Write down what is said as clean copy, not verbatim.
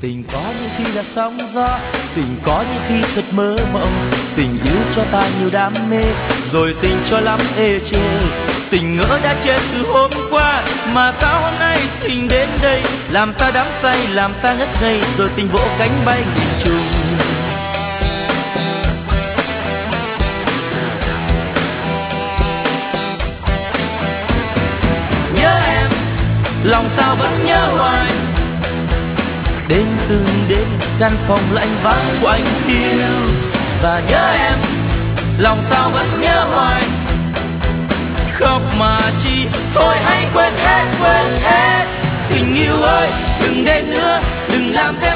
Tình có những khi là sóng gió, tình có những khi thật mơ mộng. Tình yêu cho ta nhiều đam mê, rồi tình cho lắm ê chê. Tình ngỡ đã chết từ hôm qua, mà sao hôm nay tình đến đây, làm ta đắm say, làm ta ngất ngây, rồi tình vỗ cánh bay nghìn trùng. Nhớ em, lòng sao vẫn nhớ hoài. Đêm từng đêm căn phòng lạnh vắng của anh yêu. Và nhớ em, lòng sao vẫn nhớ hoài. Khóc mà chi, thôi hãy quên hết, quên hết. Tình yêu ơi, đừng đến nữa, đừng làm thêm